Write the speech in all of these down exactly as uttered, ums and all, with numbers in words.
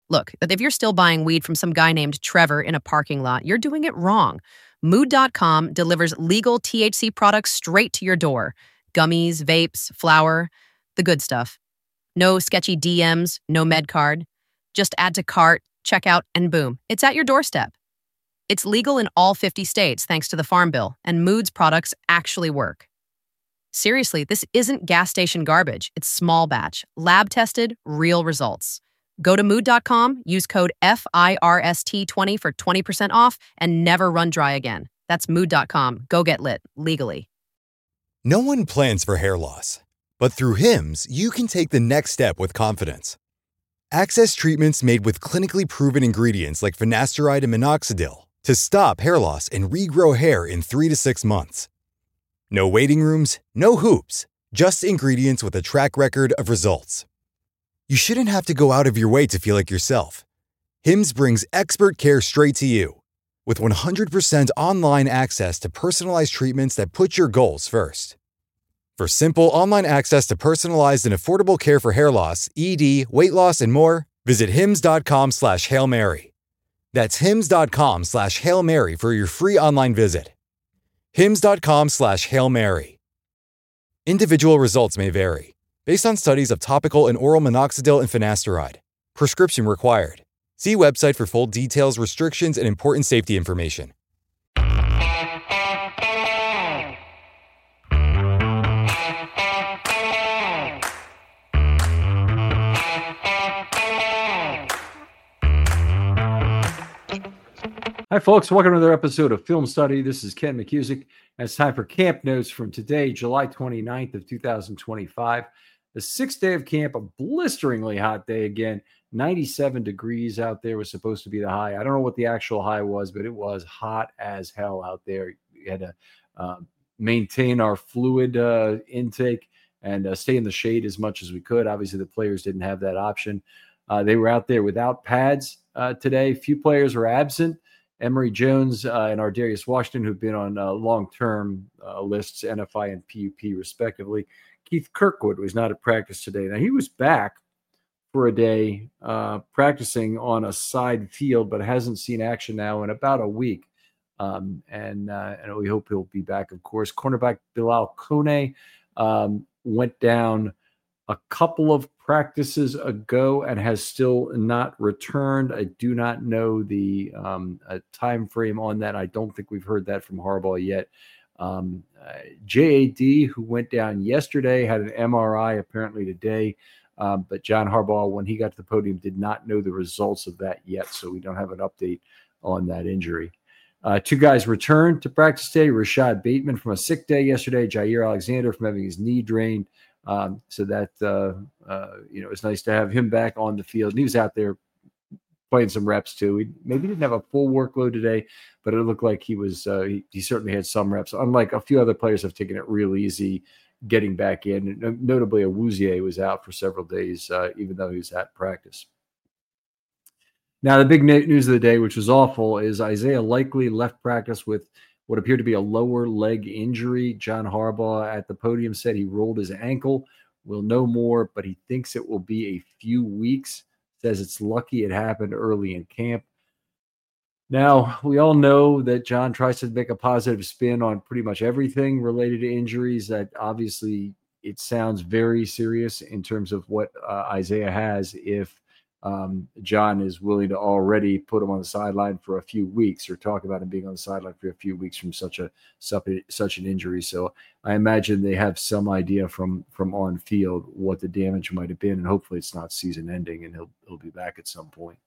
Look, if you're still buying weed from some guy named Trevor in a parking lot, you're doing it wrong. Mood dot com delivers legal T H C products straight to your door. Gummies, vapes, flour, the good stuff. No sketchy D Ms, no med card. Just add to cart, check out, and boom, it's at your doorstep. It's legal in all fifty states thanks to the Farm Bill, and Mood's products actually work. Seriously, this isn't gas station garbage. It's small batch, lab tested, real results. Go to mood dot com, use code F I R S T twenty for twenty percent off, and never run dry again. That's mood dot com. Go get lit, legally. No one plans for hair loss, but through Hims, you can take the next step with confidence. Access treatments made with clinically proven ingredients like finasteride and minoxidil to stop hair loss and regrow hair in three to six months. No waiting rooms, no hoops, just ingredients with a track record of results. You shouldn't have to go out of your way to feel like yourself. Hims brings expert care straight to you. With one hundred percent online access to personalized treatments that put your goals first. For simple online access to personalized and affordable care for hair loss, E D, weight loss, and more, visit hims dot com slash Hail Mary. That's hims dot com slash Hail Mary for your free online visit. hims dot com slash Hail Mary. Individual results may vary, based on studies of topical and oral minoxidil and finasteride. Prescription required. See website for full details, restrictions, and important safety information. Hi, folks. Welcome to another episode of Film Study. This is Ken McCusick. And it's time for camp notes from today, July twenty-ninth of two thousand twenty-five. The sixth day of camp, a blisteringly hot day again. ninety-seven degrees out there was supposed to be the high. I don't know what the actual high was, but it was hot as hell out there. We had to uh, maintain our fluid uh, intake and uh, stay in the shade as much as we could. Obviously, the players didn't have that option. Uh, they were out there without pads uh, today. Few players were absent. Emory Jones uh, and Ardarius Washington, who've been on uh, long-term uh, lists, N F I and P U P, respectively. Keith Kirkwood was not at practice today. Now, he was back for a day uh, practicing on a side field, but hasn't seen action now in about a week. Um, and, uh, and we hope he'll be back, of course. Cornerback Bilal Kone um, went down a couple of practices ago and has still not returned. I do not know the um, uh, time frame on that. I don't think we've heard that from Harbaugh yet. Um, uh, J A D, who went down yesterday, had an M R I apparently today. Um, but John Harbaugh, when he got to the podium, did not know the results of that yet. So we don't have an update on that injury. Uh, two guys returned to practice today. Rashad Bateman from a sick day yesterday. Jair Alexander from having his knee drained. Um, so that, uh, uh, you know, it's nice to have him back on the field. And he was out there playing some reps too. He maybe didn't have a full workload today, but it looked like he was, uh, he, he certainly had some reps. Unlike a few other players have taken it real easy getting back in. Notably, Awuzie was out for several days, uh, even though he was at practice. Now, the big news of the day, which was awful, is Isaiah Likely left practice with what appeared to be a lower leg injury. John Harbaugh at the podium said he rolled his ankle. We'll know more, but he thinks it will be a few weeks. Says it's lucky it happened early in camp. Now, we all know that John tries to make a positive spin on pretty much everything related to injuries. That obviously it sounds very serious in terms of what uh, Isaiah has if um, John is willing to already put him on the sideline for a few weeks or talk about him being on the sideline for a few weeks from such a such an injury. So I imagine they have some idea from from on field what the damage might have been, and hopefully it's not season ending and he'll he'll be back at some point.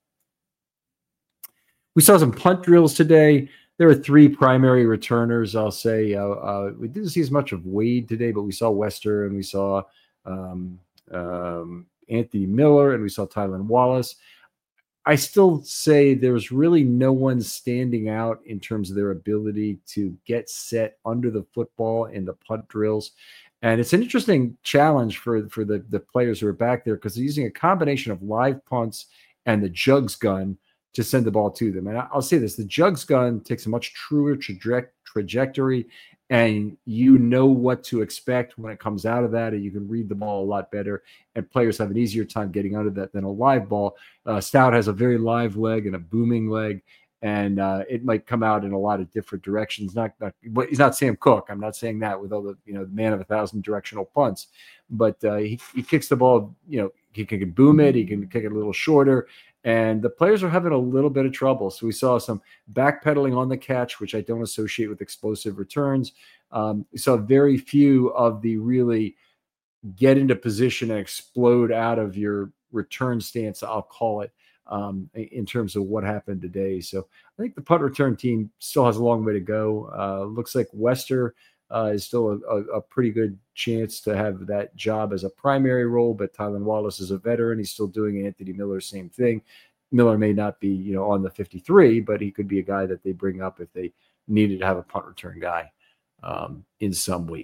We saw some punt drills today. There are three primary returners, I'll say. Uh, uh, we didn't see as much of Wade today, but we saw Wester and we saw um, um, Anthony Miller and we saw Tylan Wallace. I still say there's really no one standing out in terms of their ability to get set under the football in the punt drills. And it's an interesting challenge for, for the, the players who are back there because they're using a combination of live punts and the jugs gun to send the ball to them. And I'll say this, the jugs gun takes a much truer traje- trajectory and you know what to expect when it comes out of that, and you can read the ball a lot better, and players have an easier time getting out of that than a live ball. Uh, Stout has a very live leg and a booming leg, and uh, it might come out in a lot of different directions. Not, not, but he's not Sam Cooke. I'm not saying that with all the, you know, the man of a thousand directional punts, but uh, he, he kicks the ball, you know, he can boom it, he can kick it a little shorter, and the players are having a little bit of trouble. So we saw some backpedaling on the catch, which I don't associate with explosive returns. Um, we saw very few of the really get into position and explode out of your return stance, I'll call it, um, in terms of what happened today. So I think the punt return team still has a long way to go. Uh, looks like Wester uh, is still a, a, a pretty good chance to have that job as a primary role, but Tylan Wallace is a veteran. He's still doing Anthony Miller, same thing. Miller may not be, you know, on the fifty-three, but he could be a guy that they bring up if they needed to have a punt return guy um, in some week.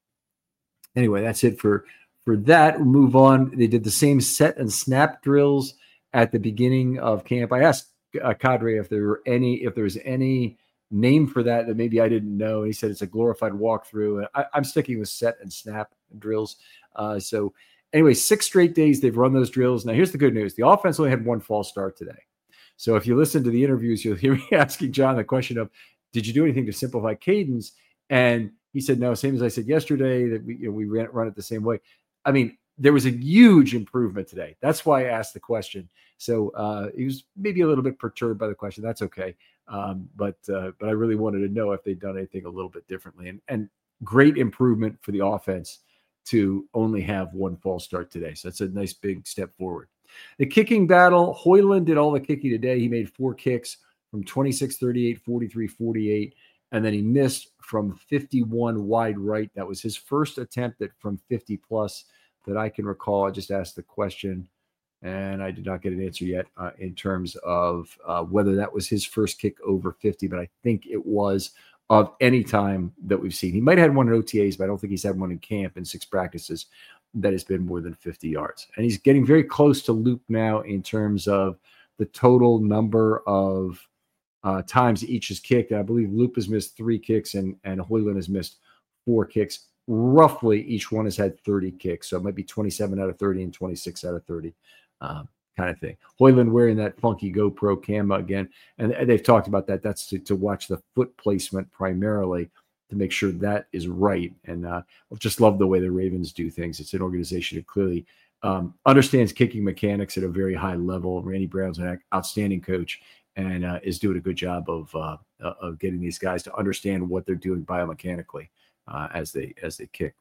Anyway, that's it for, for that. We'll move on. They did the same set and snap drills at the beginning of camp. I asked uh, Cadre if there were any, if there was any name for that that maybe I didn't know. And he said it's a glorified walkthrough. And I, I'm sticking with set and snap drills. Uh, so anyway, six straight days they've run those drills. Now here's the good news. The offense only had one false start today. So if you listen to the interviews, you'll hear me asking John the question of, did you do anything to simplify cadence? And he said, no, same as I said yesterday, that we, you know, we ran, run it the same way. I mean, there was a huge improvement today. That's why I asked the question. So uh, he was maybe a little bit perturbed by the question. That's okay. Um, but uh, but I really wanted to know if they'd done anything a little bit differently. And, and great improvement for the offense to only have one false start today. So that's a nice big step forward. The kicking battle, Hoyland did all the kicking today. He made four kicks from twenty-six thirty-eight, forty-three forty-eight, and then he missed from fifty-one wide right. That was his first attempt at from fifty plus that I can recall. I just asked the question, and I did not get an answer yet uh, in terms of uh, whether that was his first kick over fifty, but I think it was of any time that we've seen. He might have had one in O T As, but I don't think he's had one in camp in six practices that has been more than fifty yards. And he's getting very close to Loop now in terms of the total number of uh, times each is kicked. And I believe Loop has missed three kicks and, and Hoyland has missed four kicks. Roughly, each one has had thirty kicks. So it might be twenty-seven out of thirty and twenty-six out of thirty um, kind of thing. Hoyland wearing that funky GoPro camera again. And they've talked about that. That's to, to watch the foot placement primarily to make sure that is right. And uh, I just love the way the Ravens do things. It's an organization that clearly um, understands kicking mechanics at a very high level. Randy Brown's an outstanding coach and uh, is doing a good job of uh, of getting these guys to understand what they're doing biomechanically uh, as they as they kick.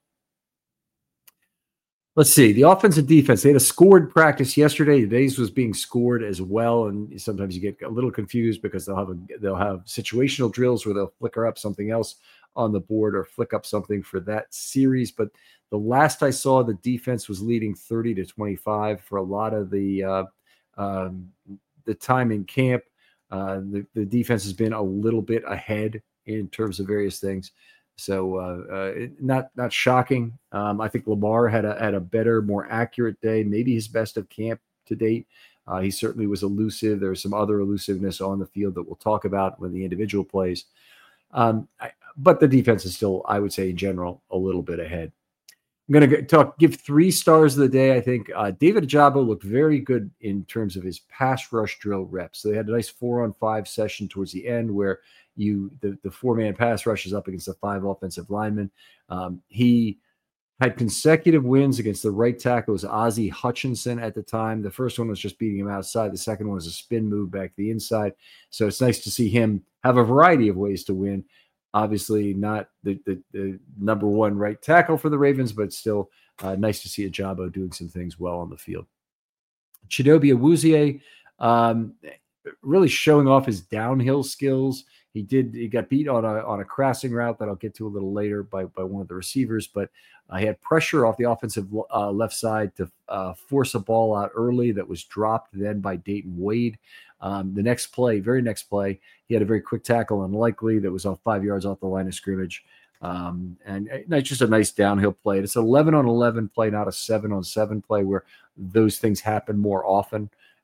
Let's see. The offense and defense, they had a scored practice yesterday. Today's was being scored as well. And sometimes you get a little confused because they'll have a, they'll have situational drills where they'll flicker up something else on the board or flick up something for that series. But the last I saw, the defense was leading thirty to twenty-five for a lot of the uh, um, the time in camp. Uh, the, the defense has been a little bit ahead in terms of various things. So uh, uh, not not shocking. Um, I think Lamar had a had a better, more accurate day, maybe his best of camp to date. Uh, he certainly was elusive. There was some other elusiveness on the field that we'll talk about when the individual plays. Um, I, but the defense is still, I would say, in general, a little bit ahead. I'm going to talk, give three stars of the day. I think uh, David Ojabo looked very good in terms of his pass rush drill reps. So they had a nice four on five session towards the end where you the, the four-man pass rush is up against the five offensive linemen. Um, he had consecutive wins against the right tackle. It was Ozzie Hutchinson at the time. The first one was just beating him outside. The second one was a spin move back to the inside. So it's nice to see him have a variety of ways to win. Obviously not the, the, the number one right tackle for the Ravens, but still uh, nice to see Ojabo doing some things well on the field. Chidobe Awuzie um, really showing off his downhill skills. He did. He got beat on a on a crossing route that I'll get to a little later by by one of the receivers, but uh, he had pressure off the offensive uh, left side to uh, force a ball out early that was dropped then by Dayton Wade. Um, the next play, very next play, he had a very quick tackle, unlikely, that was off five yards off the line of scrimmage, um, and uh, just a nice downhill play. It's an eleven on eleven play, not a seven on seven play, where those things happen more often.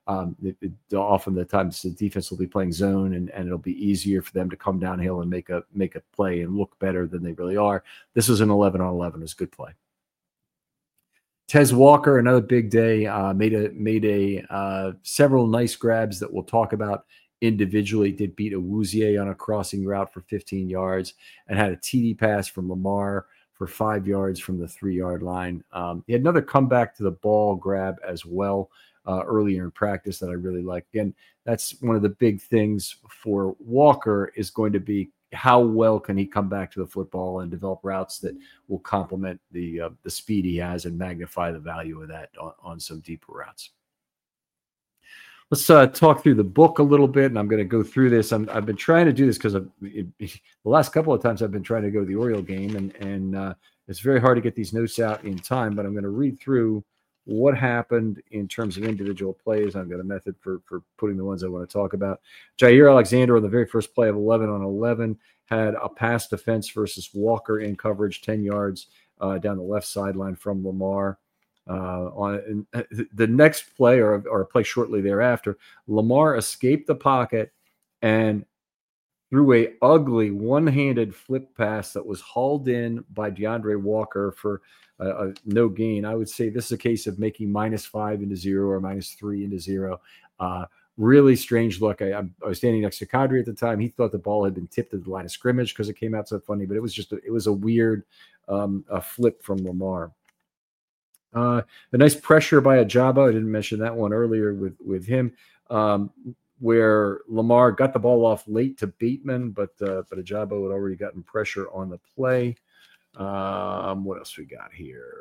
Um, it, it, often the times the defense will be playing zone, and, and it'll be easier for them to come downhill and make a make a play and look better than they really are. This was an eleven on eleven. It was a good play. Tez Walker, another big day, uh, made a made a uh, several nice grabs that we'll talk about individually. Did beat Awuzie on a crossing route for fifteen yards and had a T D pass from Lamar for five yards from the three-yard line. Um, he had another comeback to the ball grab as well uh, earlier in practice that I really like. Again, that's one of the big things for Walker is going to be how well can he come back to the football and develop routes that will complement the uh, the speed he has and magnify the value of that on, on some deeper routes. Let's uh, talk through the book a little bit, and I'm going to go through this. I'm, I've been trying to do this because the last couple of times I've been trying to go to the Oriole game, and, and uh, it's very hard to get these notes out in time, but I'm going to read through what happened in terms of individual plays. I've got a method for, for putting the ones I want to talk about. Jaire Alexander on the very first play of eleven on eleven had a pass defense versus Walker in coverage, ten yards uh, down the left sideline from Lamar. Uh, on the next play or, or a play shortly thereafter, Lamar escaped the pocket and threw a ugly one-handed flip pass that was hauled in by DeAndre Walker for uh, a no gain. I would say this is a case of making minus five into zero or minus three into zero. Uh, really strange look. I, I was standing next to Kadri at the time. He thought the ball had been tipped at the line of scrimmage because it came out so funny, but it was just a, it was a weird um, a flip from Lamar. Uh, a nice pressure by Ajabo. I didn't mention that one earlier with with him. Um, where Lamar got the ball off late to Bateman, but uh, but Ajabo had already gotten pressure on the play. Um, what else we got here?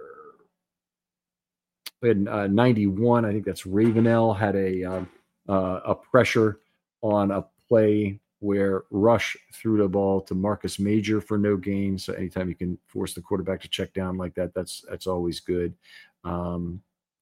We had uh, ninety-one. I think that's Ravenel had a um, uh, a pressure on a play where Rush threw the ball to Marcus Major for no gain. So anytime you can force the quarterback to check down like that, that's that's always good. Um,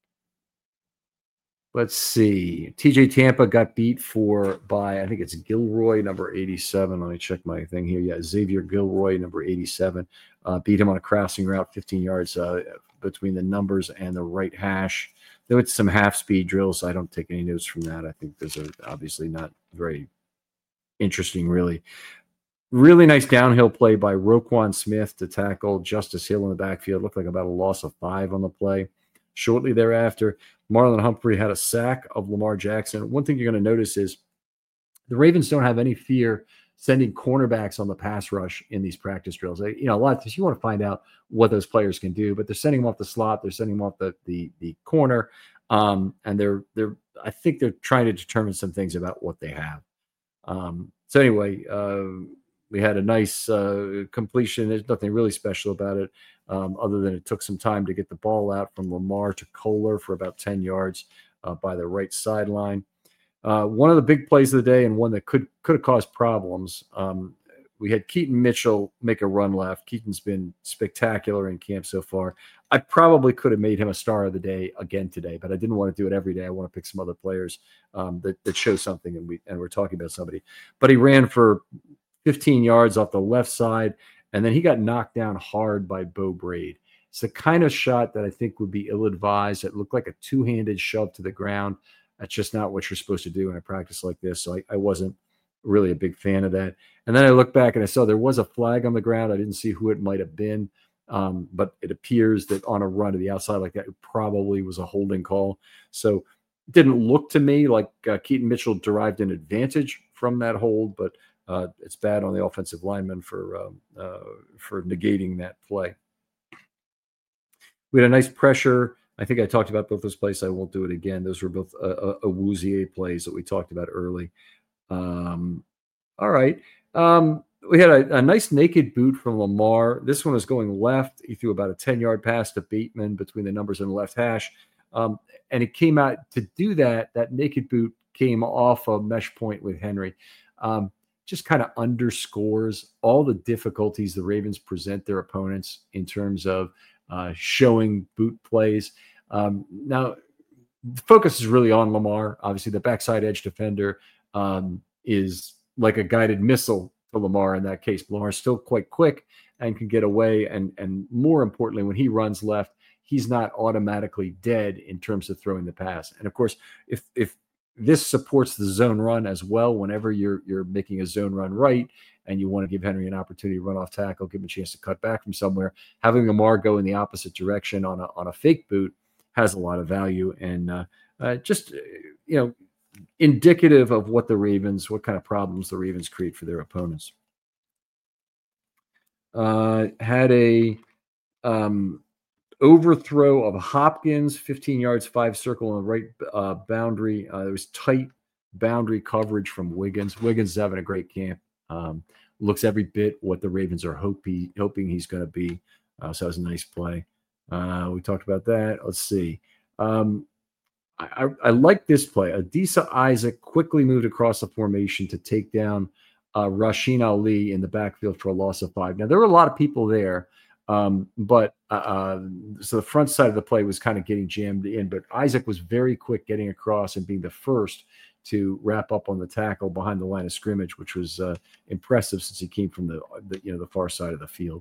Let's see. T J Tampa got beat for by, I think it's Gilroy, number eighty-seven. Let me check my thing here. Yeah, Xavier Gilroy, number eighty-seven. Uh, beat him on a crossing route, fifteen yards uh, between the numbers and the right hash. There was some half-speed drills. I don't take any notes from that. I think those are obviously not very interesting, really. Really nice downhill play by Roquan Smith to tackle Justice Hill in the backfield. Looked like about a loss of five on the play. Shortly thereafter, Marlon Humphrey had a sack of Lamar Jackson. One thing you're going to notice is the Ravens don't have any fear sending cornerbacks on the pass rush in these practice drills. You know, a lot of times you want to find out what those players can do, but they're sending them off the slot, they're sending them off the the, the corner, um, and they're they're. I think they're trying to determine some things about what they have. Um, so anyway, uh, we had a nice uh, completion. There's nothing really special about it. Um, other than it took some time to get the ball out from Lamar to Kohler for about ten yards uh, by the right sideline. Uh, one of the big plays of the day and one that could could have caused problems. Um, we had Keaton Mitchell make a run left. Keaton's been spectacular in camp so far. I probably could have made him a star of the day again today, but I didn't want to do it every day. I want to pick some other players um, that, that show something, and, we, and we're talking about somebody. But he ran for fifteen yards off the left side, and then he got knocked down hard by Bo Braid. It's the kind of shot that I think would be ill-advised. It looked like a two-handed shove to the ground. That's just not what you're supposed to do in a practice like this. So I, I wasn't really a big fan of that. And then I looked back and I saw there was a flag on the ground. I didn't see who it might have been, um, but it appears that on a run to the outside like that, it probably was a holding call. So it didn't look to me like uh, Keaton Mitchell derived an advantage from that hold, but Uh, it's bad on the offensive lineman for um, uh, for negating that play. We had a nice pressure. I think I talked about both those plays. I won't do it again. Those were both a, a, a Awuzie plays that we talked about early. Um, all right. Um, we had a, a nice naked boot from Lamar. This one was going left. He threw about a ten-yard pass to Bateman between the numbers and the left hash. Um, and it came out to do that. That naked boot came off a mesh point with Henry. Um, just kind of underscores all the difficulties the Ravens present their opponents in terms of uh, showing boot plays. Um, now, the focus is really on Lamar. Obviously, the backside edge defender um, is like a guided missile to Lamar in that case. Lamar is still quite quick and can get away. And, and more importantly, when he runs left, he's not automatically dead in terms of throwing the pass. And, of course, if if this supports the zone run as well. Whenever you're you're making a zone run right and you want to give Henry an opportunity to run off tackle, give him a chance to cut back from somewhere, having Lamar go in the opposite direction on a on a fake boot has a lot of value, and uh, uh, just you know indicative of what the Ravens, what kind of problems the Ravens create for their opponents. Uh, had a um, overthrow of Hopkins, fifteen yards, five circle on the right uh, boundary. Uh, there was tight boundary coverage from Wiggins. Wiggins is having a great camp. Um, looks every bit what the Ravens are hope he, hoping he's going to be. Uh, so that was a nice play. Uh, we talked about that. Let's see. Um, I, I, I like this play. Adisa Isaac quickly moved across the formation to take down uh, Rasheen Ali in the backfield for a loss of five. Now, there were a lot of people there. Um, but uh, so the front side of the play was kind of getting jammed in, but Isaac was very quick getting across and being the first to wrap up on the tackle behind the line of scrimmage, which was uh, impressive since he came from the, the you know the far side of the field.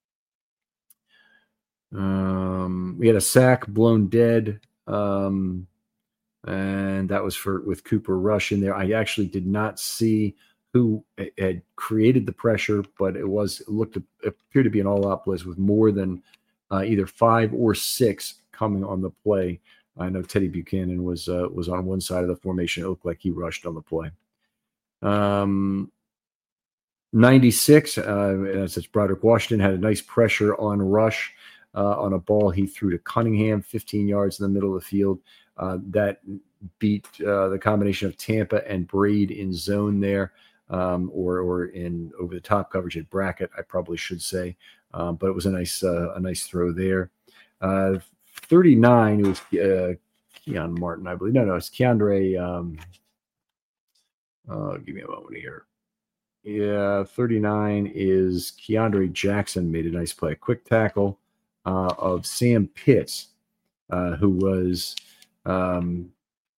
Um, we had a sack blown dead, um, and that was for with Cooper Rush in there. I actually did not see who had created the pressure, but it was it looked it appeared to be an all-out blitz with more than uh, either five or six coming on the play. I know Teddy Buchanan was uh, was on one side of the formation. It looked like he rushed on the play. Um, ninety-six, uh, as it's Broderick Washington had a nice pressure on Rush uh, on a ball he threw to Cunningham, fifteen yards in the middle of the field. Uh, that beat uh, the combination of Tampa and Braid in zone there. Um, or or in over the top coverage at bracket, I probably should say, um, but it was a nice uh, a nice throw there. Uh, thirty-nine, it was uh, Keon Martin, I believe. No, no, it's Keandre. Um, uh, give me a moment here. Yeah, thirty-nine is Keandre Jackson made a nice play, a quick tackle uh, of Sam Pitts, uh, who was um,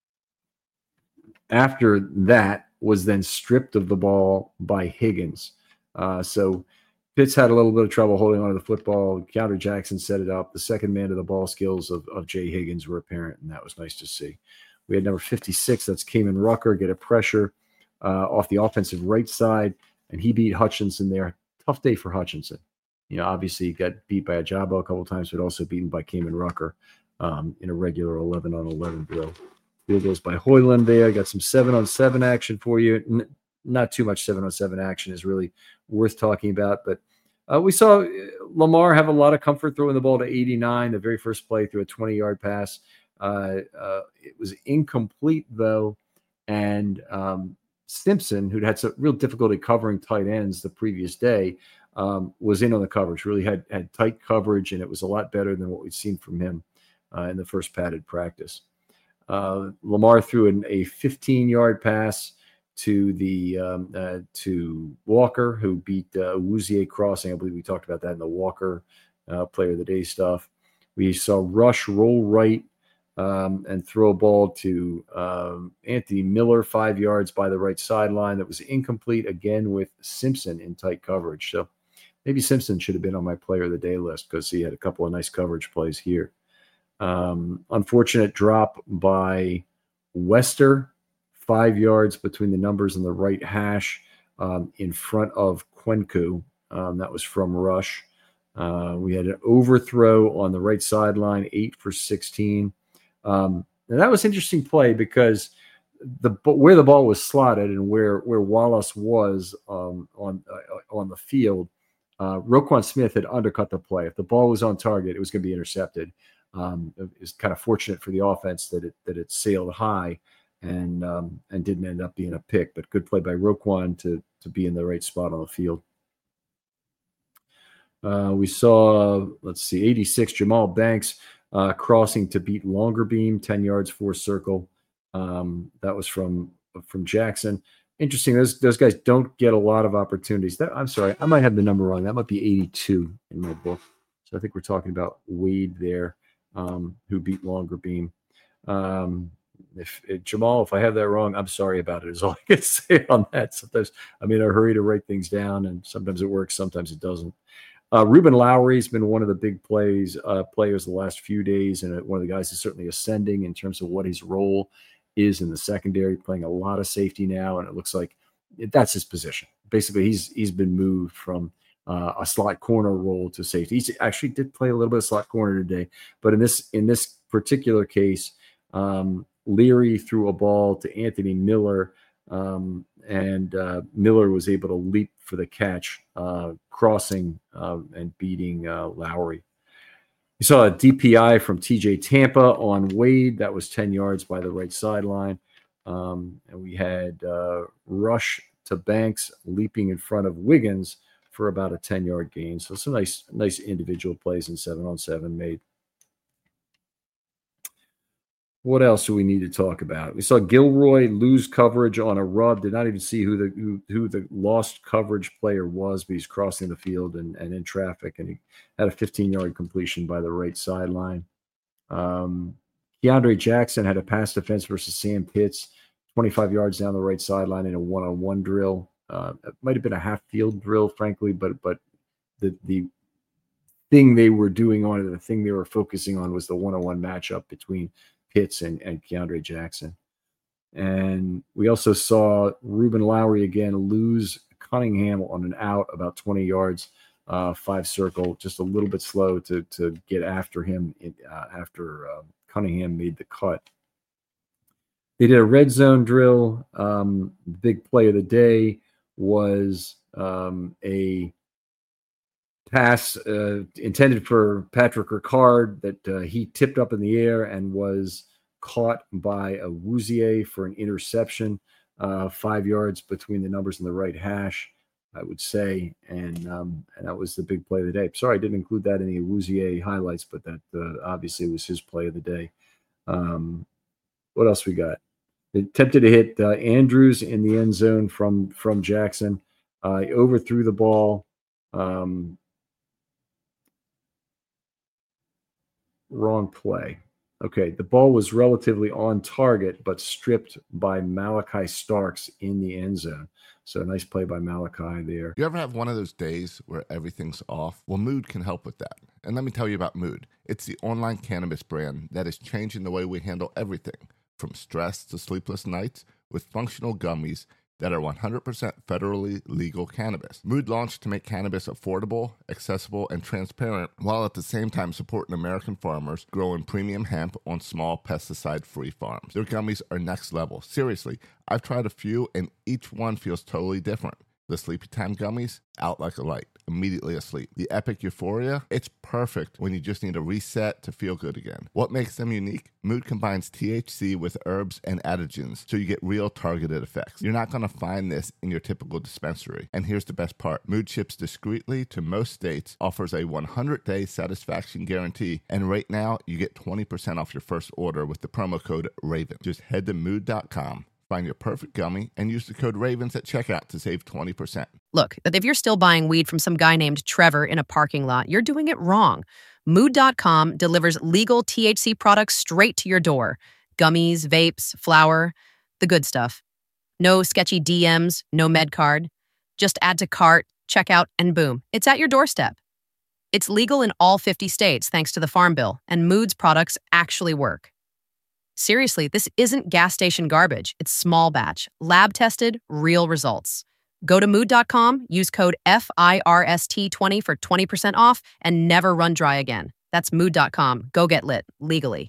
after that. was then stripped of the ball by Higgins. Uh, so Pitts had a little bit of trouble holding on to the football. Keandre Jackson set it up. The second man to the ball skills of, of Jay Higgins were apparent, and that was nice to see. We had number fifty-six, that's Kamen Rucker, get a pressure uh, off the offensive right side, and he beat Hutchinson there. Tough day for Hutchinson. You know, obviously he got beat by Ajabo a couple times, but also beaten by Kamen Rucker um, in a regular eleven on eleven drill. Field goes by Hoyland there. Got some seven on seven action for you. N- not too much seven on seven action is really worth talking about, but uh, we saw Lamar have a lot of comfort throwing the ball to eighty-nine. The very first play through a twenty-yard pass. Uh, uh, it was incomplete though, and um, Simpson, who'd had some real difficulty covering tight ends the previous day, um, was in on the coverage. Really had had tight coverage, and it was a lot better than what we'd seen from him uh, in the first padded practice. Uh, Lamar threw an, a fifteen-yard pass to the um, uh, to Walker, who beat uh, Awuzie crossing. I believe we talked about that in the Walker uh, Player of the Day stuff. We saw Rush roll right um, and throw a ball to um, Anthony Miller, five yards by the right sideline. That was incomplete again with Simpson in tight coverage. So maybe Simpson should have been on my Player of the Day list because he had a couple of nice coverage plays here. Um, unfortunate drop by Wester, five yards between the numbers and the right hash um, in front of Kwenku. Um, that was from Rush. Uh, we had an overthrow on the right sideline, eight for sixteen. Um, and that was an interesting play because the where the ball was slotted and where where Wallace was um, on uh, on the field, uh, Roquan Smith had undercut the play. If the ball was on target, it was going to be intercepted. Um, it was kind of fortunate for the offense that it that it sailed high and um, and didn't end up being a pick. But good play by Roquan to to be in the right spot on the field. Uh, we saw, let's see, eighty-six, Jamal Banks uh, crossing to beat Longerbeam, ten yards, four circle. Um, that was from from Jackson. Interesting. Those those guys don't get a lot of opportunities. That, I'm sorry, I might have the number wrong. That might be eighty-two in my book. So I think we're talking about Wade there. Um, who beat Longerbeam. Um, if, if Jamal, if I have that wrong, I'm sorry about it, is all I can say on that. Sometimes I'm in a hurry to write things down, and sometimes it works, sometimes it doesn't. Uh, Ruben Lowry has been one of the big plays uh, players the last few days, and one of the guys is certainly ascending in terms of what his role is in the secondary, playing a lot of safety now, and it looks like that's his position. Basically, he's he's been moved from uh, a slot corner role to safety. He actually did play a little bit of slot corner today, but in this in this particular case, um, Leary threw a ball to Anthony Miller, um, and uh, Miller was able to leap for the catch, uh, crossing uh, and beating uh, Lowry. You saw a D P I from T J Tampa on Wade. That was ten yards by the right sideline. Um, and we had uh, rush to Banks leaping in front of Wiggins for about a ten-yard gain. So some nice, nice individual plays in seven-on-seven made. What else do we need to talk about? We saw Gilroy lose coverage on a rub. Did not even see who the who, who the lost coverage player was, but he's crossing the field and, and in traffic, and he had a fifteen-yard completion by the right sideline. Um, DeAndre Jackson had a pass defense versus Sam Pitts, twenty-five yards down the right sideline in a one-on-one drill. Uh, it might have been a half-field drill, frankly, but but the the thing they were doing on it, the thing they were focusing on was the one-on-one matchup between Pitts and, and Keandre Jackson. And we also saw Ruben Lowry again lose Cunningham on an out about twenty yards, uh, five circle, just a little bit slow to to get after him in, uh, after uh, Cunningham made the cut. They did a red zone drill. Um, the big play of the day was um, a pass uh, intended for Patrick Ricard that uh, he tipped up in the air and was caught by a Wouzier for an interception, uh, five yards between the numbers and the right hash, I would say. And um, and that was the big play of the day. Sorry, I didn't include that in the Wouzier highlights, but that uh, obviously was his play of the day. Um, what else we got? They attempted to hit uh, Andrews in the end zone from, from Jackson. Uh, he overthrew the ball. Um, Wrong play. Okay, the ball was relatively on target, but stripped by Malachi Starks in the end zone. So a nice play by Malachi there. You ever have one of those days where everything's off? Well, Mood can help with that. And let me tell you about Mood. It's the online cannabis brand that is changing the way we handle everything, from stress to sleepless nights, with functional gummies that are one hundred percent federally legal cannabis. Mood launched to make cannabis affordable, accessible, and transparent, while at the same time supporting American farmers growing premium hemp on small pesticide-free farms. Their gummies are next level. Seriously, I've tried a few, and each one feels totally different. The Sleepy Time gummies, out like a light, immediately asleep. The Epic Euphoria, it's perfect when you just need a reset to feel good again. What makes them unique? Mood combines T H C with herbs and adaptogens, so you get real targeted effects. You're not going to find this in your typical dispensary. And here's the best part. Mood ships discreetly to most states, offers a one hundred day satisfaction guarantee, and right now you get twenty percent off your first order with the promo code RAVEN. Just head to mood dot com. Find your perfect gummy and use the code RAVENS at checkout to save twenty percent. Look, if you're still buying weed from some guy named Trevor in a parking lot, you're doing it wrong. Mood dot com delivers legal T H C products straight to your door. Gummies, vapes, flour, the good stuff. No sketchy D Ms, no med card. Just add to cart, checkout, and boom, it's at your doorstep. It's legal in all fifty states thanks to the Farm Bill, and Mood's products actually work. Seriously, this isn't gas station garbage. It's small batch, lab tested, real results. Go to mood dot com, use code F I R S T twenty for twenty percent off, and never run dry again. That's mood dot com. Go get lit, legally.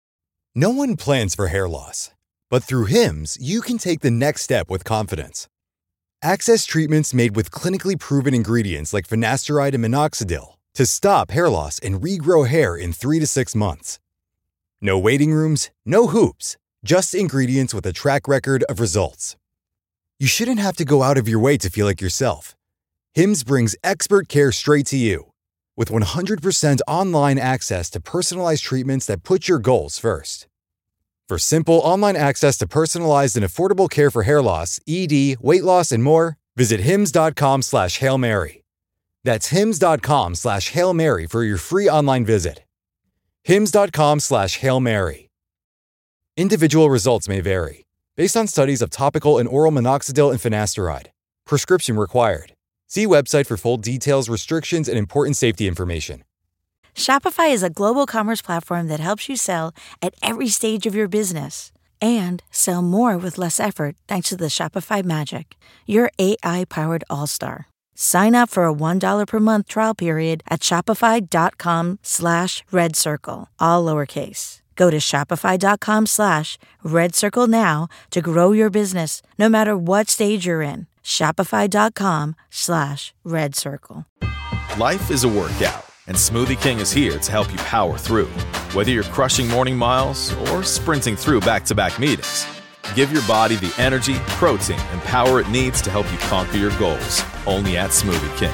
No one plans for hair loss, but through Hims, you can take the next step with confidence. Access treatments made with clinically proven ingredients like finasteride and minoxidil to stop hair loss and regrow hair in three to six months. No waiting rooms, no hoops, just ingredients with a track record of results. You shouldn't have to go out of your way to feel like yourself. Hims brings expert care straight to you. With one hundred percent online access to personalized treatments that put your goals first. For simple online access to personalized and affordable care for hair loss, E D, weight loss, and more, visit hims dot com slash Hail Mary. That's hims dot com slash Hail Mary for your free online visit. hims dot com slash Hail Mary. Individual results may vary, based on studies of topical and oral minoxidil and finasteride. Prescription required. See website for full details, restrictions, and important safety information. Shopify is a global commerce platform that helps you sell at every stage of your business. and sell more with less effort thanks to the Shopify magic. Your A I-powered all-star. Sign up for a one dollar per month trial period at shopify.com slash red circle, all lowercase. Go to shopify.com slash red circle now to grow your business, no matter what stage you're in. Shopify.com slash red circle. Life is a workout, and Smoothie King is here to help you power through. Whether you're crushing morning miles or sprinting through back-to-back meetings, give your body the energy, protein, and power it needs to help you conquer your goals. Only at Smoothie King.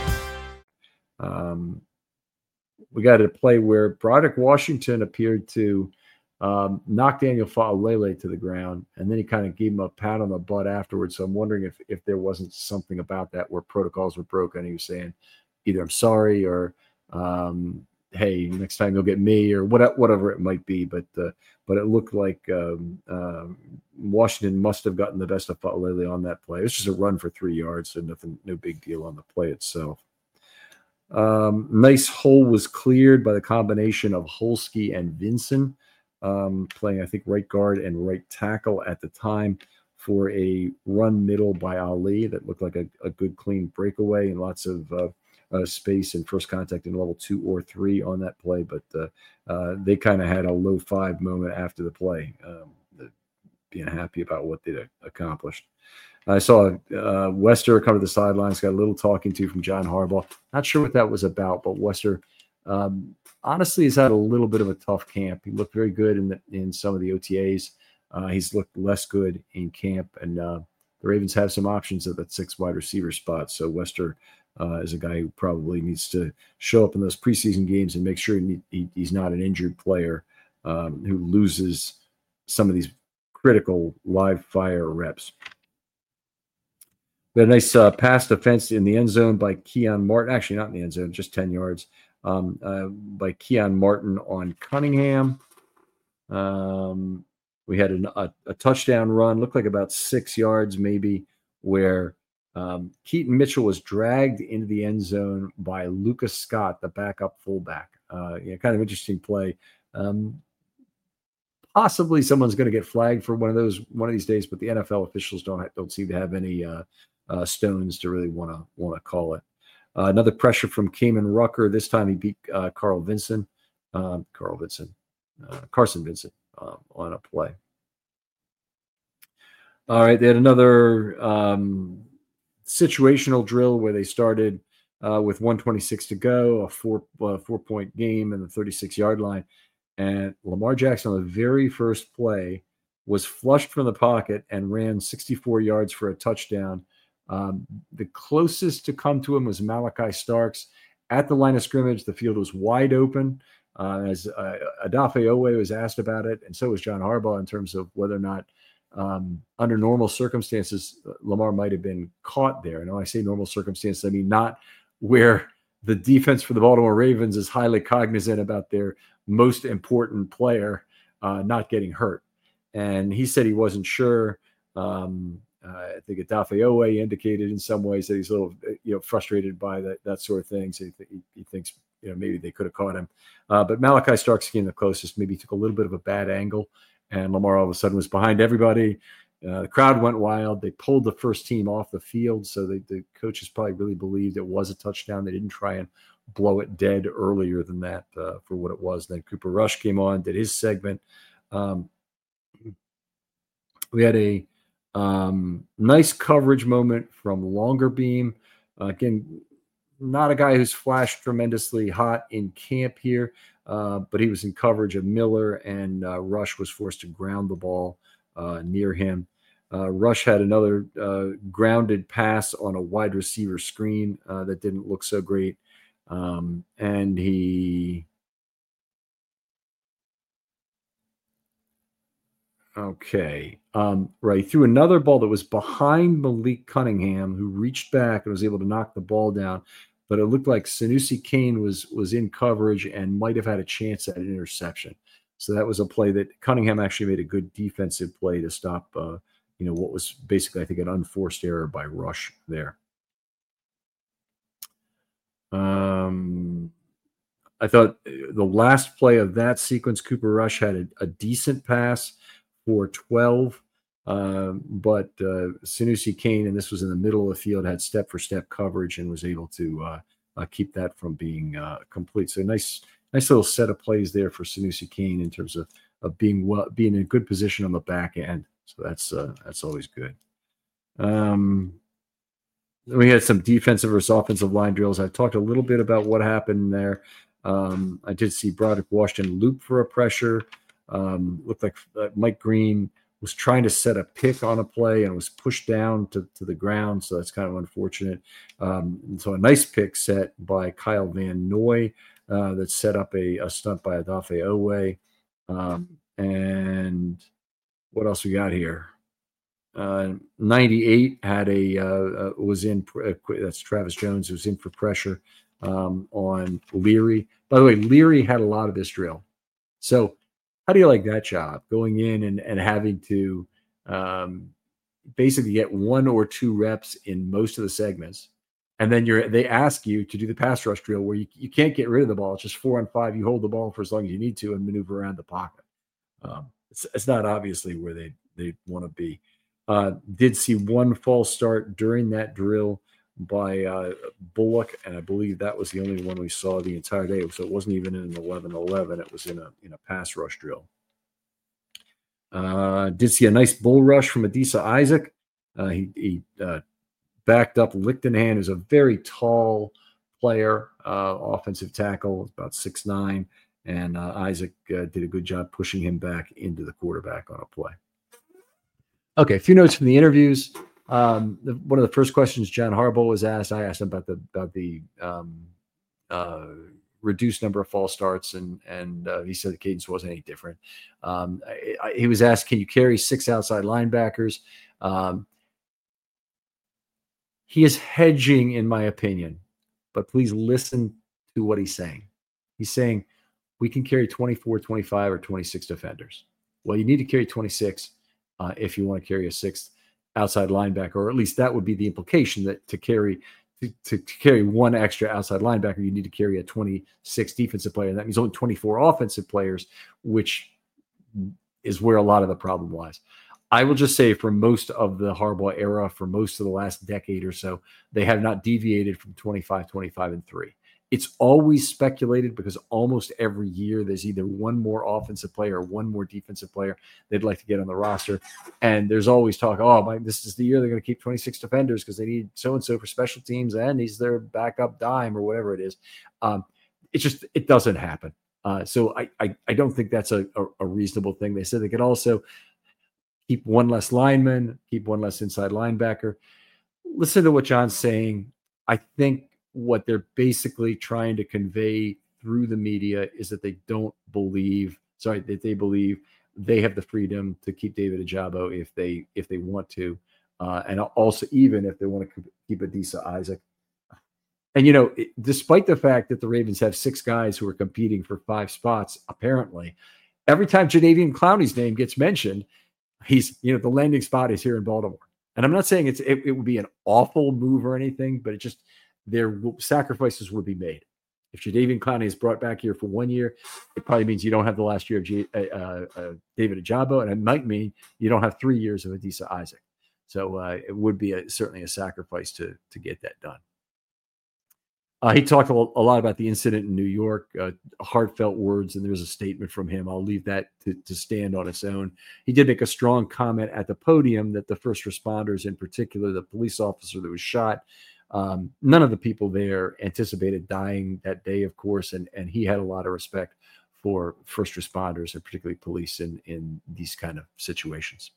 Um, we got a play where Broderick Washington appeared to um, knock Daniel Fa'alele to the ground, and then he kind of gave him a pat on the butt afterwards. So I'm wondering if if there wasn't something about that where protocols were broken. He was saying either I'm sorry or um, hey, next time you'll get me, or what, whatever it might be. But uh, but it looked like um, uh, Washington must have gotten the best of Fa'alele on that play. It was just a run for three yards, so nothing, no big deal on the play itself. Um, nice hole was cleared by the combination of Holsky and Vinson, um, playing, I think, right guard and right tackle at the time, for a run middle by Ali that looked like a, a good, clean breakaway, and lots of uh, uh, space and first contact in level two or three on that play. But uh, uh, they kind of had a low five moment after the play, um, being happy about what they accomplished. I saw uh, Wester come to the sidelines, got a little talking to from John Harbaugh. Not sure what that was about, but Wester um, honestly has had a little bit of a tough camp. He looked very good in the, in some of the O T As. Uh, he's looked less good in camp, and uh, the Ravens have some options at that six wide receiver spot. So Wester uh, is a guy who probably needs to show up in those preseason games and make sure he, he, he's not an injured player um, who loses some of these critical live fire reps. We had a nice uh, pass defense in the end zone by Keon Martin. Actually, not in the end zone, just ten yards um, uh, by Keon Martin on Cunningham. Um, we had an, a, a touchdown run, looked like about six yards maybe, where um, Keaton Mitchell was dragged into the end zone by Lucas Scott, the backup fullback. Uh, yeah, kind of interesting play. Um, possibly someone's going to get flagged for one of those one of these days, but the N F L officials don't don't seem to have any uh, uh, stones to really want to want to call it. Uh, another pressure from Kamen Rucker. This time he beat uh, Carl Vinson, uh, Carl Vinson, uh, Carson Vincent uh, on a play. All right, they had another um, situational drill where they started uh, with one twenty-six to go, a four uh, four point game in the thirty-six yard line. And Lamar Jackson on the very first play was flushed from the pocket and ran sixty-four yards for a touchdown. Um, the closest to come to him was Malachi Starks. At the line of scrimmage, the field was wide open. Uh, as uh, Adafe Owe was asked about it, and so was John Harbaugh, in terms of whether or not um, under normal circumstances, Lamar might have been caught there. And when I say normal circumstances, I mean not where the defense for the Baltimore Ravens is highly cognizant about their most important player uh, not getting hurt. And he said he wasn't sure. Um, uh, I think Adafe Owe indicated in some ways that he's a little, you know, frustrated by that that sort of thing. So he, th- he thinks, you know, maybe they could have caught him. Uh, but Malachi Starks came the closest. Maybe took a little bit of a bad angle, and Lamar all of a sudden was behind everybody. Uh, the crowd went wild. They pulled the first team off the field, so they, the coaches probably really believed it was a touchdown. They didn't try and blow it dead earlier than that uh, for what it was. And then Cooper Rush came on, did his segment. Um, we had a um, nice coverage moment from Longer Beam. Uh, again, not a guy who's flashed tremendously hot in camp here, uh, but he was in coverage of Miller, and uh, Rush was forced to ground the ball uh, near him. Uh, Rush had another uh, grounded pass on a wide receiver screen uh, that didn't look so great. Um, and he, okay, um, right, threw another ball that was behind Malik Cunningham, who reached back and was able to knock the ball down. But it looked like Sanusi Kane was was in coverage and might have had a chance at an interception. So that was a play that Cunningham actually made a good defensive play to stop, uh, you know, what was basically, I think, an unforced error by Rush there. Um, I thought the last play of that sequence, Cooper Rush had a, a decent pass for twelve. Um, but uh, Sanusi Kane, and this was in the middle of the field, had step-for-step coverage and was able to uh, uh, keep that from being uh, complete. So nice, nice little set of plays there for Sanusi Kane in terms of, of being well, being in a good position on the back end. So that's uh, that's always good. Um, we had some defensive versus offensive line drills. I talked a little bit about what happened there. Um, I did see Broderick Washington loop for a pressure. Um, looked like uh, Mike Green was trying to set a pick on a play and was pushed down to, to the ground. So that's kind of unfortunate. Um, and so a nice pick set by Kyle Van Noy uh, that set up a, a stunt by Odafe Oweh. Um, and what else we got here? Uh, ninety-eight had a, uh, uh, was in, uh, that's Travis Jones, who was in for pressure um, on Leary. By the way, Leary had a lot of this drill. So how do you like that job, going in and, and having to um, basically get one or two reps in most of the segments, and then you're they ask you to do the pass rush drill where you, you can't get rid of the ball. It's just four on five. You hold the ball for as long as you need to and maneuver around the pocket. Um, it's, it's not obviously where they, they want to be. Uh, did see one false start during that drill by uh, Bullock, and I believe that was the only one we saw the entire day. So it wasn't even in an eleven eleven. It was in a in a pass rush drill. Uh, did see a nice bull rush from Adisa Isaac. Uh, he he uh, backed up Lichtenhand, who's a very tall player, uh, offensive tackle, about six nine, and uh, Isaac uh, did a good job pushing him back into the quarterback on a play. Okay, a few notes from the interviews. Um, the, one of the first questions John Harbaugh was asked, I asked him about the about the um, uh, reduced number of false starts, and and uh, he said the cadence wasn't any different. Um, I, I, he was asked, "Can you carry six outside linebackers?" Um, he is hedging, in my opinion, but please listen to what he's saying. He's saying we can carry twenty-four, twenty-five, or twenty-six defenders. Well, you need to carry twenty-six uh, if you want to carry a sixth outside linebacker, or at least that would be the implication, that to carry to, to, to carry one extra outside linebacker, you need to carry a twenty-six defensive player. That means only twenty-four offensive players, which is where a lot of the problem lies. I will just say for most of the Harbaugh era, for most of the last decade or so, they have not deviated from twenty-five, twenty-five, and three. It's always speculated because almost every year there's either one more offensive player or one more defensive player they'd like to get on the roster. And there's always talk, oh, my, this is the year they're going to keep twenty-six defenders because they need so-and-so for special teams and he's their backup dime or whatever it is. Um, it's just, it doesn't happen. Uh, so I, I I don't think that's a, a, a reasonable thing. They said they could also keep one less lineman, keep one less inside linebacker. Listen to what John's saying. I think what they're basically trying to convey through the media is that they don't believe, sorry, that they believe they have the freedom to keep David Ojabo if they if they want to, uh, and also even if they want to keep Adisa Isaac. And, you know, it, despite the fact that the Ravens have six guys who are competing for five spots, apparently, every time Jadeveon Clowney's name gets mentioned, he's, you know, the landing spot is here in Baltimore. And I'm not saying it's it, it would be an awful move or anything, but it just, their sacrifices would be made. If Jadeveon Clowney is brought back here for one year, it probably means you don't have the last year of G, uh, uh, David Ojabo, and it might mean you don't have three years of Adisa Isaac. So uh, it would be a, certainly a sacrifice to to get that done. Uh, he talked a lot about the incident in New York, uh, heartfelt words, and there's a statement from him. I'll leave that to, to stand on its own. He did make a strong comment at the podium that the first responders, in particular the police officer that was shot, Um, none of the people there anticipated dying that day, of course, and, and he had a lot of respect for first responders and particularly police in, in these kind of situations.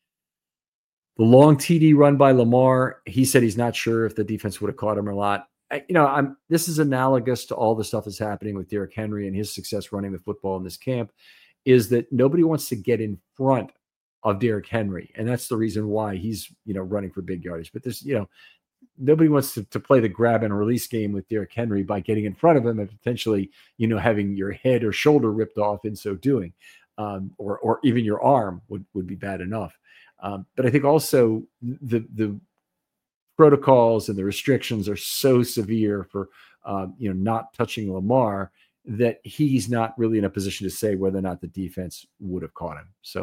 The long T D run by Lamar, he said he's not sure if the defense would have caught him or not. I, you know, I'm, this is analogous to all the stuff that's happening with Derrick Henry and his success running the football in this camp, is that nobody wants to get in front of Derrick Henry. And that's the reason why he's, you know, running for big yardage. But there's, you know, nobody wants to, to play the grab and release game with Derrick Henry by getting in front of him and potentially, you know, having your head or shoulder ripped off in so doing, um, or or even your arm would, would be bad enough. Um, but I think also the the protocols and the restrictions are so severe for, uh, you know, not touching Lamar that he's not really in a position to say whether or not the defense would have caught him. So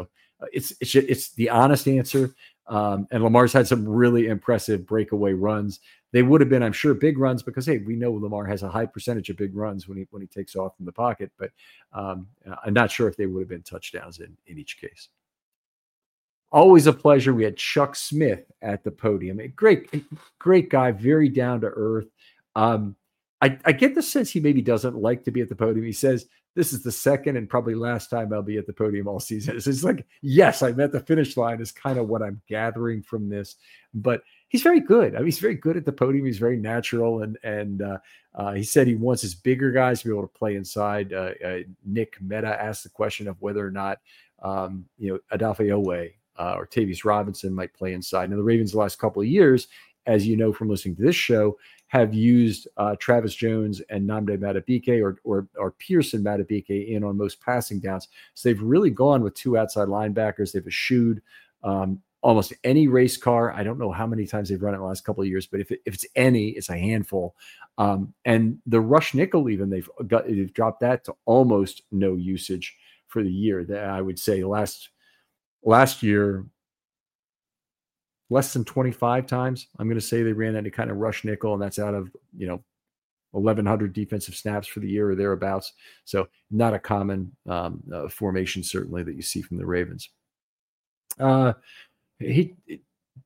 it's it's it's the honest answer. Um, and Lamar's had some really impressive breakaway runs. They would have been, I'm sure, big runs because, hey, we know Lamar has a high percentage of big runs when he when he takes off from the pocket. But um, I'm not sure if they would have been touchdowns in, in each case. Always a pleasure. We had Chuck Smith at the podium. A great, great guy, very down to earth. Um, I, I get the sense he maybe doesn't like to be at the podium. He says, this is the second and probably last time I'll be at the podium all season. It's like, yes, I'm at the finish line is kind of what I'm gathering from this. But he's very good. I mean, he's very good at the podium. He's very natural. And and uh, uh, he said he wants his bigger guys to be able to play inside. Uh, uh, Nick Meta asked the question of whether or not, um, you know, Odafe Oweh uh, or Tavius Robinson might play inside. Now, the Ravens the last couple of years, as you know from listening to this show, have used uh, Travis Jones and Nnamdi Madubuike or, or or Pearson Madubuike in on most passing downs. So they've really gone with two outside linebackers. They've eschewed um, almost any race car. I don't know how many times they've run it in the last couple of years, but if, it, if it's any, it's a handful. Um, and the rush nickel, even they've got they've dropped that to almost no usage for the year. That I would say last last year. Less than twenty-five times, I'm going to say they ran any kind of rush nickel, and that's out of, you know, eleven hundred defensive snaps for the year or thereabouts. So not a common um, uh, formation, certainly, that you see from the Ravens. Uh, he, it,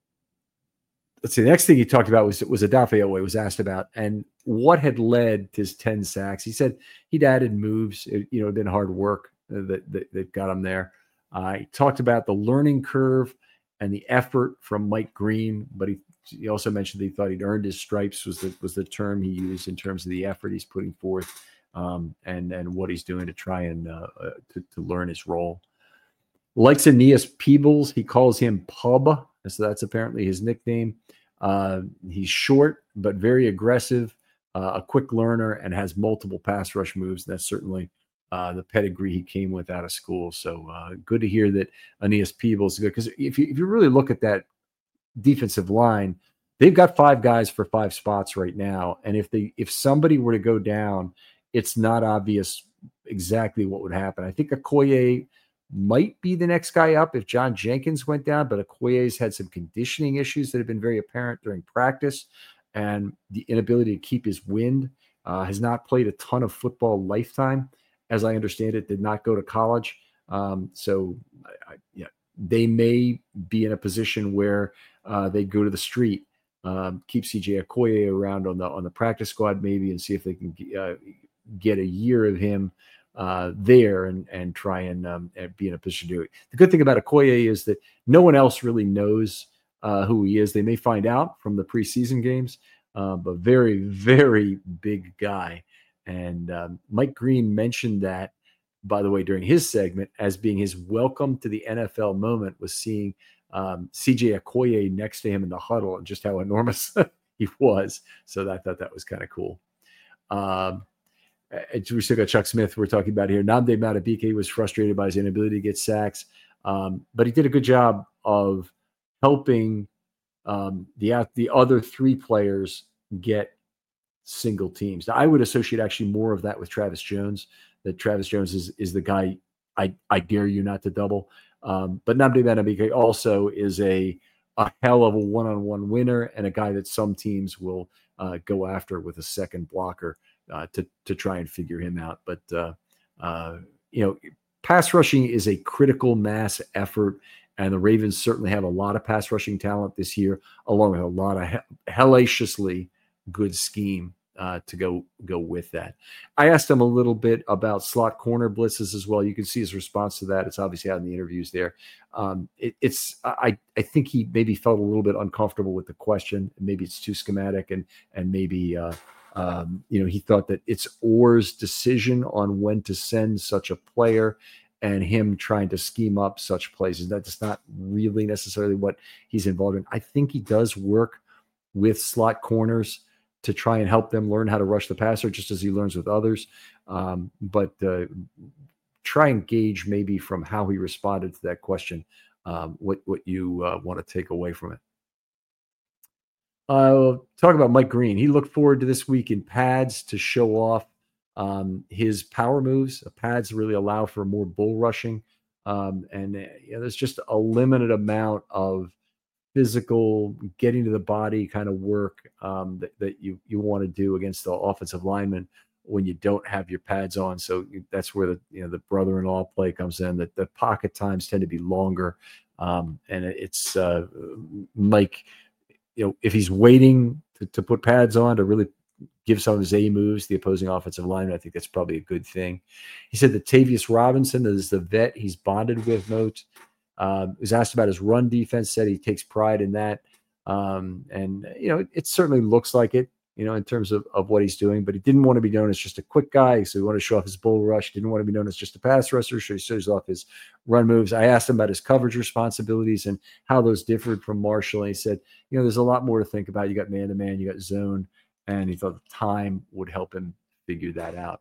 let's see, the next thing he talked about was, was Odafe Oweh was asked about, and what had led to his ten sacks. He said he'd added moves, it, you know, been hard work that, that, that got him there. Uh, he talked about the learning curve and the effort from Mike Green, but he, he also mentioned that he thought he'd earned his stripes was the was the term he used in terms of the effort he's putting forth um, and and what he's doing to try and uh, uh, to, to learn his role. Likes Aeneas Peebles, he calls him Pub, so that's apparently his nickname. Uh, he's short but very aggressive, uh, a quick learner, and has multiple pass rush moves. That's certainly Uh, the pedigree he came with out of school. So uh, good to hear that Aeneas Peebles is good. Because if you, if you really look at that defensive line, they've got five guys for five spots right now. And if they if somebody were to go down, it's not obvious exactly what would happen. I think Okoye might be the next guy up if John Jenkins went down, but Okoye's had some conditioning issues that have been very apparent during practice, and the inability to keep his wind. Uh, has not played a ton of football lifetime. As I understand it, did not go to college. Um, so I, I, yeah, they may be in a position where uh, they go to the street, um, keep C J Okoye around on the on the practice squad maybe, and see if they can uh, get a year of him uh, there and and try and, um, and be in a position to do it. The good thing about Okoye is that no one else really knows uh, who he is. They may find out from the preseason games, uh, but very, very big guy. And um, Mike Green mentioned that, by the way, during his segment as being his welcome to the N F L moment was seeing um, C J Okoye next to him in the huddle and just how enormous he was. So I thought that was kind of cool. Um, we still got Chuck Smith we're talking about here. Nnamdi Madubuike was frustrated by his inability to get sacks, um, but he did a good job of helping um, the, the other three players get single teams. Now, I would associate actually more of that with Travis Jones, that Travis Jones is is the guy I, I dare you not to double. Um, but Nnamdi Madubuike also is a, a hell of a one-on-one winner and a guy that some teams will uh, go after with a second blocker uh, to, to try and figure him out. But, uh, uh, you know, pass rushing is a critical mass effort, and the Ravens certainly have a lot of pass rushing talent this year, along with a lot of he- hellaciously good scheme Uh, to go go with that. I asked him a little bit about slot corner blitzes as well. You can see his response to that. It's obviously out in the interviews there. Um, it, it's I I think he maybe felt a little bit uncomfortable with the question. Maybe it's too schematic, and and maybe uh, um, you know he thought that it's Orr's decision on when to send such a player, and him trying to scheme up such plays. And that's not really necessarily what he's involved in. I think he does work with slot corners to try and help them learn how to rush the passer, just as he learns with others. Um, but uh, try and gauge maybe from how he responded to that question, um, what, what you uh, want to take away from it. Uh, talk about Mike Green. He looked forward to this week in pads to show off um, his power moves. Uh, pads really allow for more bull rushing. Um, and uh, you know, there's just a limited amount of physical getting to the body kind of work um, that, that you, you want to do against the offensive lineman when you don't have your pads on. So that's where the, you know, the brother-in-law play comes in, that the pocket times tend to be longer. Um, and it's uh, Mike, you know, if he's waiting to, to put pads on to really give some of his A moves, the opposing offensive lineman, I think that's probably a good thing. He said that Tavius Robinson is the vet he's bonded with most. Um, was asked about his run defense, said he takes pride in that. Um, and, you know, it, it certainly looks like it, you know, in terms of, of what he's doing, but he didn't want to be known as just a quick guy. So he wanted to show off his bull rush. Didn't want to be known as just a pass rusher. So he shows off his run moves. I asked him about his coverage responsibilities and how those differed from Marshall. And he said, you know, there's a lot more to think about. You got man to man, you got zone. And he thought the time would help him figure that out.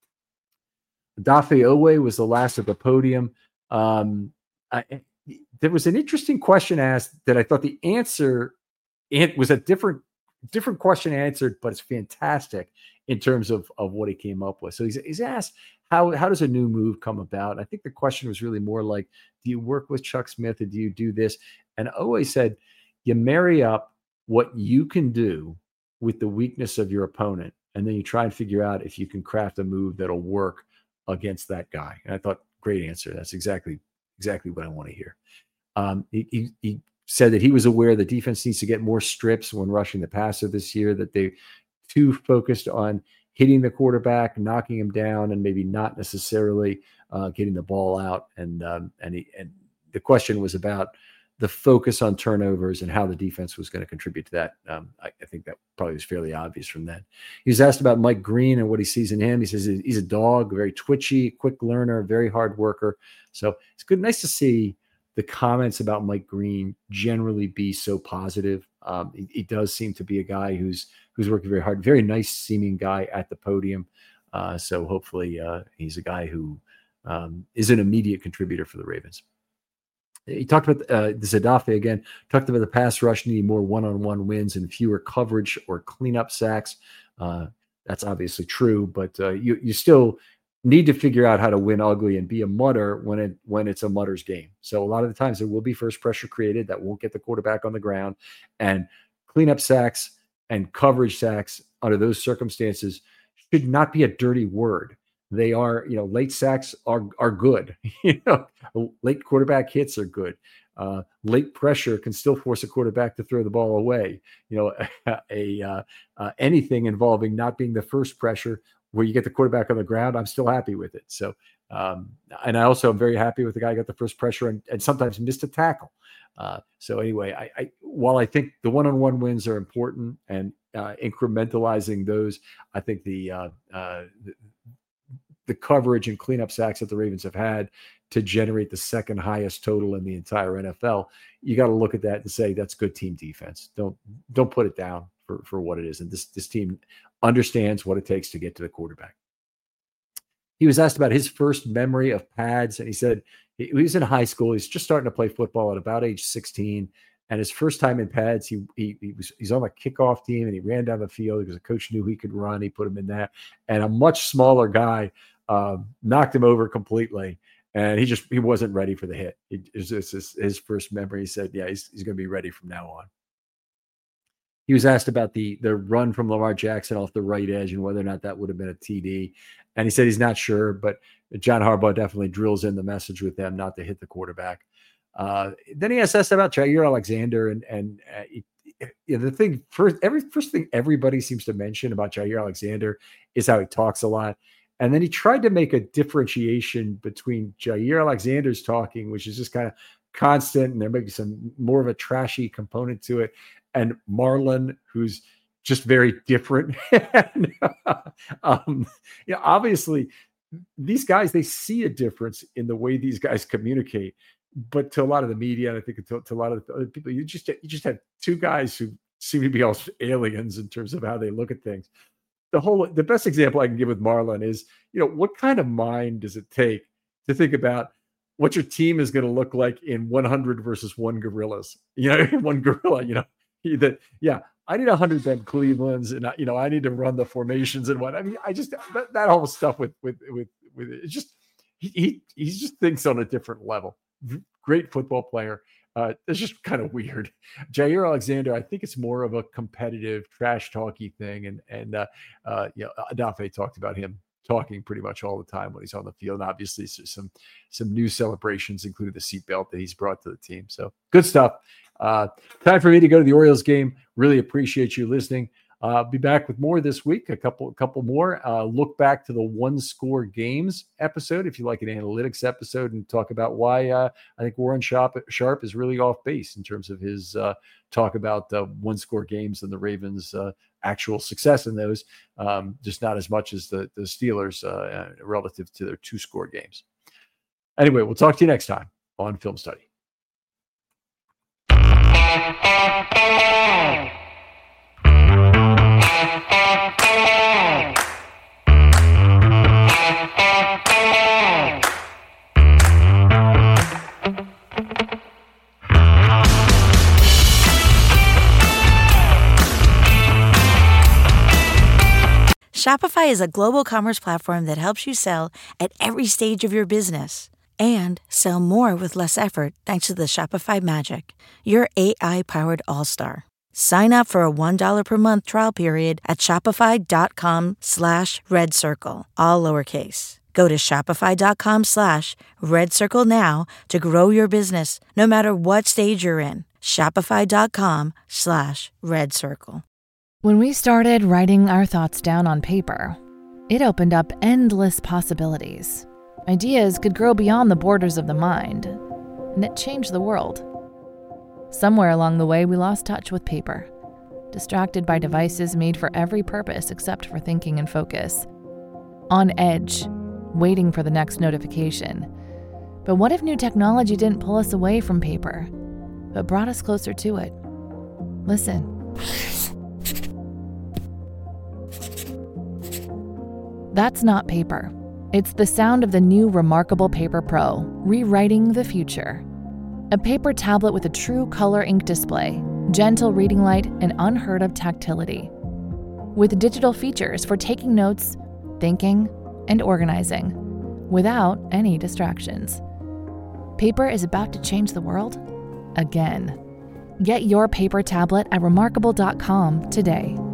Dafe Owe was the last of the podium. Um, I, there was an interesting question asked that I thought the answer it was a different different question answered, but it's fantastic in terms of, of what he came up with. So he's, he's asked, how, how does a new move come about? And I think the question was really more like, do you work with Chuck Smith or do you do this? And Owe said, you marry up what you can do with the weakness of your opponent, and then you try and figure out if you can craft a move that'll work against that guy. And I thought, great answer. That's exactly exactly what I want to hear. Um, he, he, he said that he was aware the defense needs to get more strips when rushing the passer this year, that they too focused on hitting the quarterback, knocking him down, and maybe not necessarily uh, getting the ball out. And um, and, he, and the question was about the focus on turnovers and how the defense was going to contribute to that. Um, I, I think that probably was fairly obvious from that. He was asked about Mike Green and what he sees in him. He says he's a dog, very twitchy, quick learner, very hard worker. So it's good, nice to see the comments about Mike Green generally be so positive. Um, he, he does seem to be a guy who's who's working very hard, very nice seeming guy at the podium. Uh, so hopefully uh, he's a guy who um, is an immediate contributor for the Ravens. He talked about uh, the Zadafe again, talked about the pass rush needing more one-on-one wins and fewer coverage or cleanup sacks. Uh, that's obviously true, but uh, you you still need to figure out how to win ugly and be a mutter when it when it's a mutter's game. So a lot of the times there will be first pressure created that won't get the quarterback on the ground, and cleanup sacks and coverage sacks under those circumstances should not be a dirty word. They are, you know, late sacks are are good. You know, late quarterback hits are good. Uh, late pressure can still force a quarterback to throw the ball away. You know, a, a uh, uh, anything involving not being the first pressure where you get the quarterback on the ground, I'm still happy with it. So, um, and I also am very happy with the guy who got the first pressure and, and sometimes missed a tackle. Uh, so anyway, I, I while I think the one-on-one wins are important and uh, incrementalizing those, I think the uh, uh, the, the coverage and cleanup sacks that the Ravens have had to generate the second highest total in the entire N F L, you got to look at that and say that's good team defense. Don't don't put it down for, for what it is. And this this team understands what it takes to get to the quarterback. He was asked about his first memory of pads, and he said he was in high school. He's just starting to play football at about age sixteen. And his first time in pads, he, he, he was he's on the kickoff team, and he ran down the field because the coach knew he could run. He put him in that, and a much smaller guy uh, knocked him over completely. And he just he wasn't ready for the hit. It was just his, his first memory. He said, "Yeah, he's he's going to be ready from now on." He was asked about the the run from Lamar Jackson off the right edge and whether or not that would have been a T D. And he said he's not sure, but John Harbaugh definitely drills in the message with them not to hit the quarterback. Uh, then he asked us about Jair Alexander, and and uh, he, you know, the thing first, every first thing everybody seems to mention about Jair Alexander is how he talks a lot. And then he tried to make a differentiation between Jair Alexander's talking, which is just kind of constant, and there may be some more of a trashy component to it, and Marlon, who's just very different. and, um, you know, obviously, these guys, they see a difference in the way these guys communicate. But to a lot of the media, and I think to, to a lot of the other people, you just you just have two guys who seem to be all aliens in terms of how they look at things. The whole the best example I can give with Marlon is, you know, what kind of mind does it take to think about what your team is going to look like in one hundred versus one gorillas? You know, one gorilla. You know, he, that yeah, I need one hundred Ben Clevelands, and I, you know, I need to run the formations and what. I mean, I just that, that whole stuff with with with with it just. he, he he just thinks on a different level. Great football player. Uh, it's just kind of weird. Jair Alexander, I think it's more of a competitive trash talky thing. And, and uh, uh, you know, Adafe talked about him talking pretty much all the time when he's on the field. And obviously some, some new celebrations, including the seatbelt that he's brought to the team. So good stuff. Uh, time for me to go to the Orioles game. Really appreciate you listening. Uh, be back with more this week, a couple, a couple more. Uh, look back to the one score games episode if you like an analytics episode, and talk about why uh, I think Warren Sharp, Sharp is really off base in terms of his uh, talk about uh, one score games and the Ravens' uh, actual success in those, um, just not as much as the, the Steelers uh, relative to their two score games. Anyway, we'll talk to you next time on Film Study. Shopify is a global commerce platform that helps you sell at every stage of your business and sell more with less effort thanks to the Shopify Magic, your A I-powered all-star. Sign up for a one dollar per month trial period at shopify.com slash red circle, all lowercase. Go to shopify.com slash red circle now to grow your business no matter what stage you're in. Shopify.com slash red circle. When we started writing our thoughts down on paper, it opened up endless possibilities. Ideas could grow beyond the borders of the mind, and it changed the world. Somewhere along the way, we lost touch with paper, distracted by devices made for every purpose except for thinking and focus. On edge, waiting for the next notification. But what if new technology didn't pull us away from paper, but brought us closer to it? Listen. That's not paper. It's the sound of the new Remarkable Paper Pro, rewriting the future. A paper tablet with a true color ink display, gentle reading light, and unheard of tactility. With digital features for taking notes, thinking, and organizing, without any distractions. Paper is about to change the world again. Get your paper tablet at remarkable dot com today.